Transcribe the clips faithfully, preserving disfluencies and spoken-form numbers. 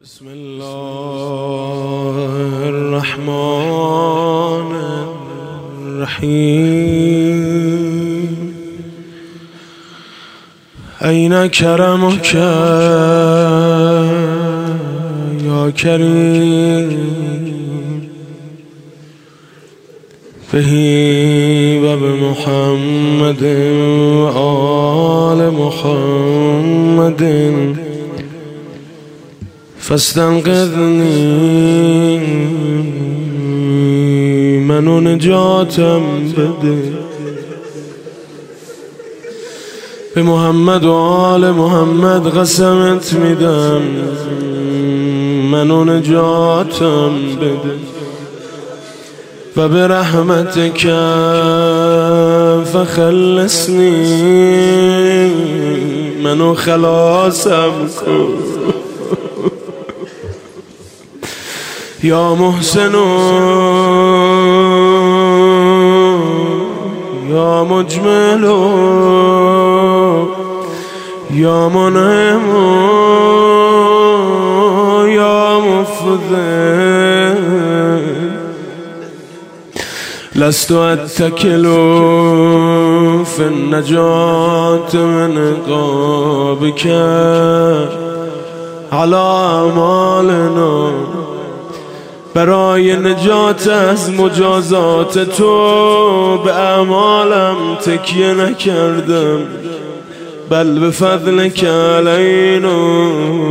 بسم الله الرحمن الرحیم أين کرمک یا کریم بهی و بمحمد و آل محمد فاستنقذنی منو نجاتم بده به محمد و آل محمد قسمت میدم منو نجاتم بده و به رحمتک فخلصنی منو خلاصم کن یا محسن یا مجمل یا منعم یا مفضل لست اتکل فی النجات من عقابک علی اعمالنا برای نجات از مجازات تو به اعمالم تکیه نکردم بل به فضلک علینا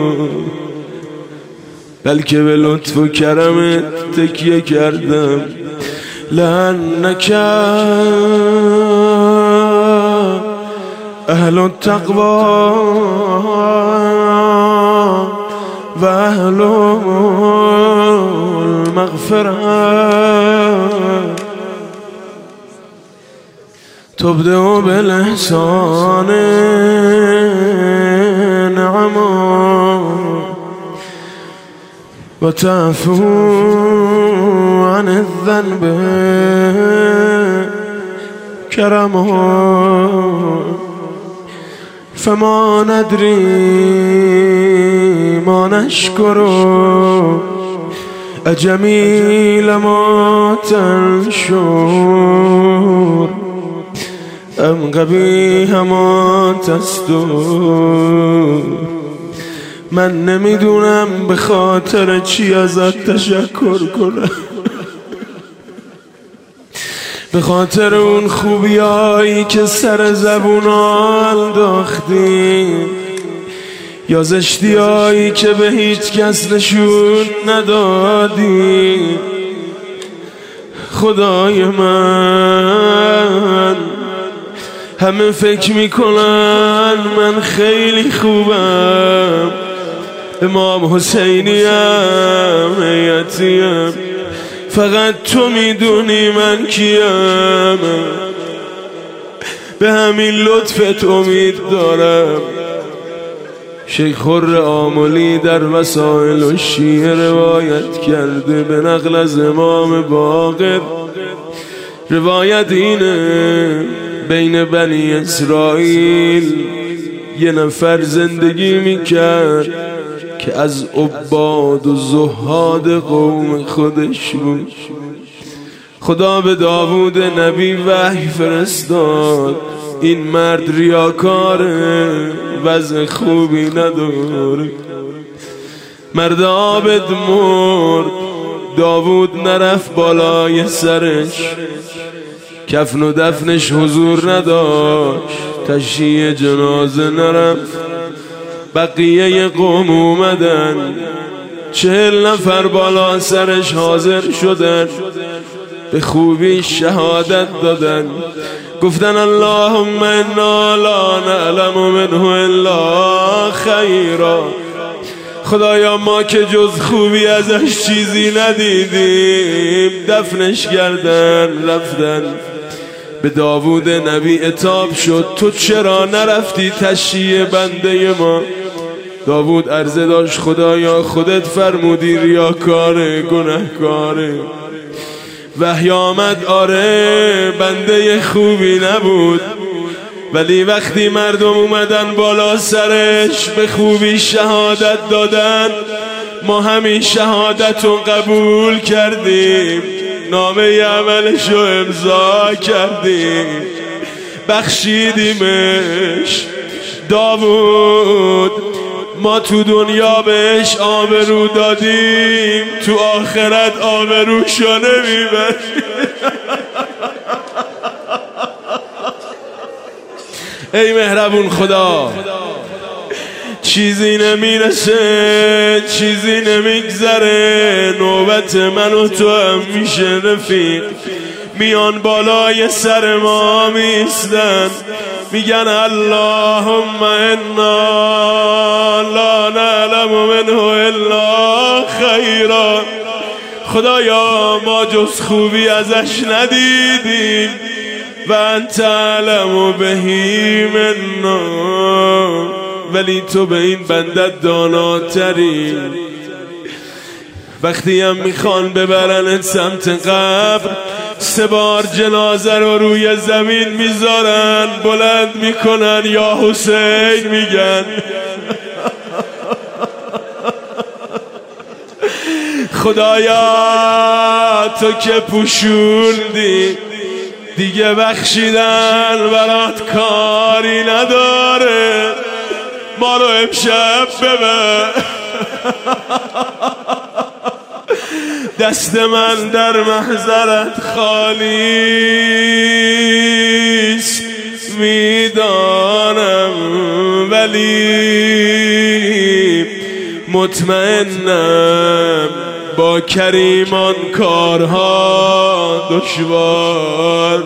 بلکه به لطف و کرمت تکیه کردم لأنک اهل التقوی و اهل المغفرة تبدأ بالإحسان نعما وتعفو عن الذنب كرما فما ندري ما نشكر أجميل ما تنشر أم قبیح ما تستر من نمیدونم به خاطر چی ازت تشکر کنم به خاطر اون خوبیایی که سر زبونال انداختی یا زشتیایی که به هیچ کس نشون ندادی خدای من همه فکر میکنن من خیلی خوبم امام حسینیم حیاتیم فقط تو میدونی من کیم به همین لطفت امید دارم شیخ خر آملی در وسائل الشیعه روایت کرده به نقل از امام باقر روایت اینه بین بنی اسرائیل یه نفر زندگی میکرد که از عباد و زهاد قوم خودش بود خدا به داوود نبی وحی فرستاد این مرد ریاکاره وضع خوبی نداره مرد عابد مرد داوود نرفت بالای سرش کفن و دفنش حضور نداشت تشییع جنازه نرفت بقیه قوم اومدن چهل نفر بالا سرش حاضر شدن به خوبی شهادت دادن گفتن اللهم انا لا نعلم منه الا خیرا خدایا ما که جز خوبی ازش چیزی ندیدیم دفنش کردن رفتن به داوود نبی عتاب شد تو چرا نرفتی تشییع بنده ما داوود عرضه داشت خدایا خودت فرمودی ریاکاره گناهکاره وحی آمد آره بنده خوبی نبود ولی وقتی مردم اومدن بالا سرش به خوبی شهادت دادن ما همین شهادت رو قبول کردیم، نامه عملش رو امضا کردیم، بخشیدیمش. داوود ما تو دنیا بهش آبرو دادیم، تو آخرت آبروشو نمیبریم. ای مهربون خدا، چیزی نمیرسه، چیزی نمیگذره، نوبت من و تو هم میشه رفیق. میان بالای سر ما میستن، میگن اللهم انا لا نعلم منه الا خیرا. خدایا ما جز خوبی ازش ندیدیم، و انت اعلم بهی منا، ولی تو به این بندت داناتری. وقتی هم میخوان ببرنت سمت قبر، سه بار جنازه رو روی زمین میذارن، بلند میکنن یا حسین میگن. خدایا تو که پوشوندی، دیگه بخشیدن برات کاری نداره، ما رو امشب ببر. دست من در محضرت خالیست میدانم، ولی مطمئنم با کریمان کارها دشوار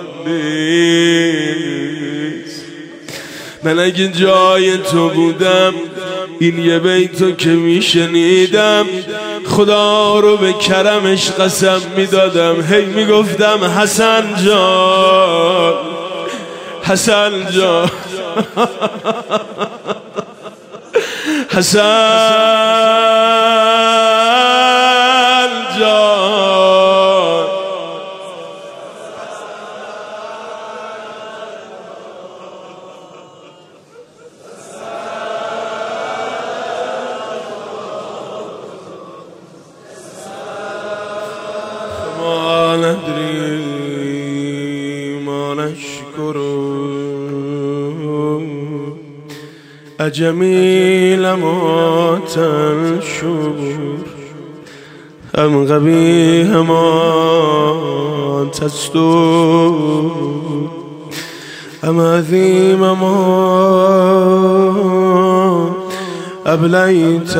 نیست. من اگه جای تو بودم، این یه بیتو که میشنیدم، خدا رو به کرمش قسم میدادم، هی میگفتم حسن جان، حسن جان، حسن جان. ما ندری ما نشکرو أجميل ما تنشر أم قبيح ما تستر أم عظيم ما أبليت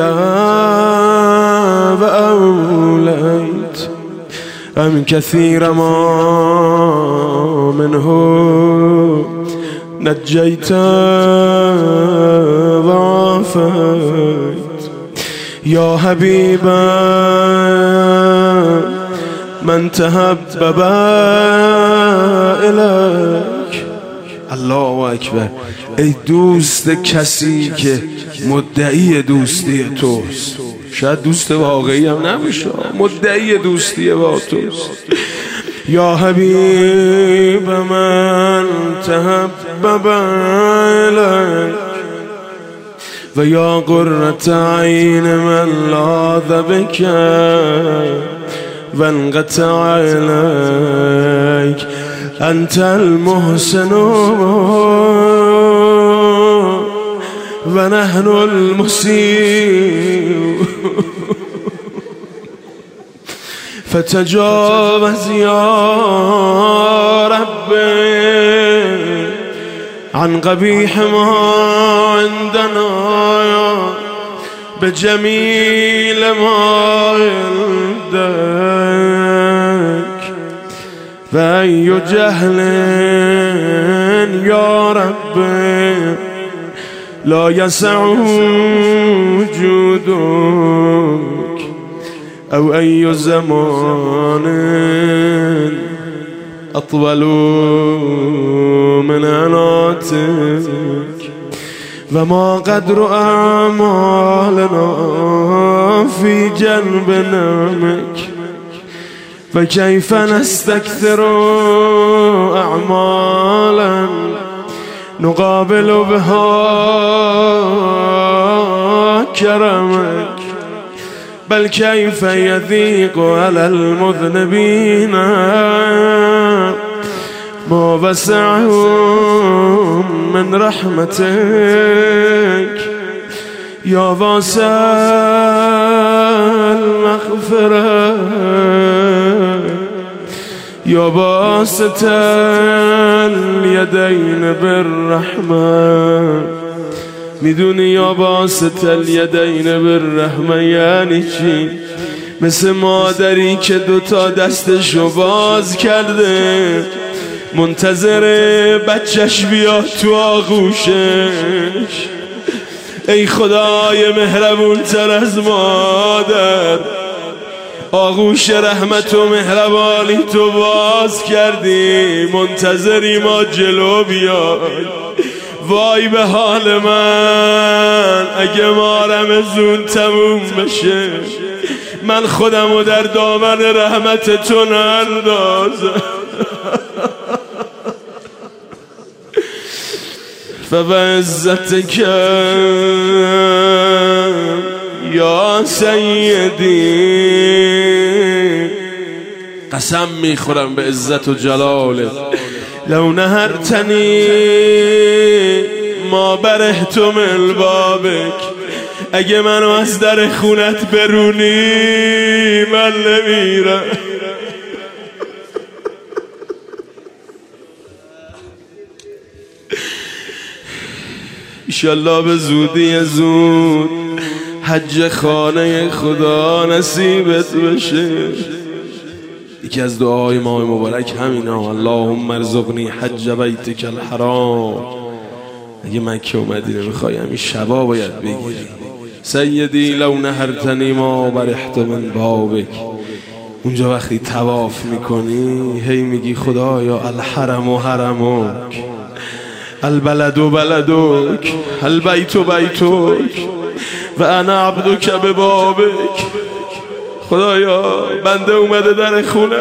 وأوليت أم كثير ما منه نجيت وعافيت يا حبيبا من تحبب إليك. الله اکبر. ای دوست کسی که مدعی دوستی توست، شاید دوست واقعی هم نمیشه، مدعی دوستی با توست. یا حبیب من تحبب الیک و یا قرة عین من لاذ بک و انقطع الیک. انت المحسن و نحن المسیء فتجاوز یا رب عن قبیح ما عندنا بجمیل ما عندك و ای جهل یا رب لا یسع وجودك او ای زمان اطول من عناتك و ما قدر اعمالنا فی جنب نعمك و کیف نستکثر اعمالا نقابل بها کرمك بل كيف يذيق على المذنبين ما وسعهم من رحمتك يا واسع المغفرة يا باسط اليدين بالرحمة. میدونی یا باسط الیدین بالرحمه یعنی چی؟ مثل مادری که دوتا دستشو باز کرده منتظر بچهش بیاد تو آغوشش. ای خدای مهربون تر از مادر، آغوش رحمت و مهربانی تو باز کردی، منتظری ما جلو بیای. وای به حال من اگه ما رمضون تموم بشه، من خودمو در دامن رحمت تو نندازم. فبعزتك یا سیدی، قسم میخورم به عزت و جلالت، لو نهرتنی ما برهت من بابک، اگه منو از در خونت برونی من نمیرم. ایشالله به زودی زود حج خانه خدا نصیبت بشه. یکی از دعاهای ماه مبارک همینا، اللهم ارزقنی حج بیتک الحرام. اگه مکه و مدینه میخوای همین شبا باید بگیری. سیدی لو نهرتنی ما برحت من بابک، اونجا وقتی طواف میکنی هی میگی خدایا الحرم و حرمک، البلد و بلدک، البیت و بیتک و انا عبدک ببابک. خدایا بنده اومده در خونه،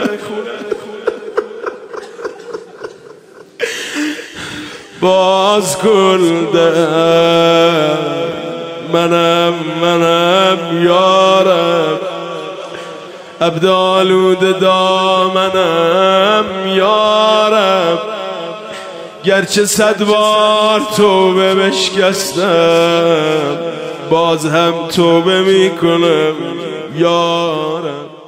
باز کن در منم منم یارم، عبدالود دامنم یارم. گرچه صد بار توبه بشکستم باز هم توبه میکنم یارم.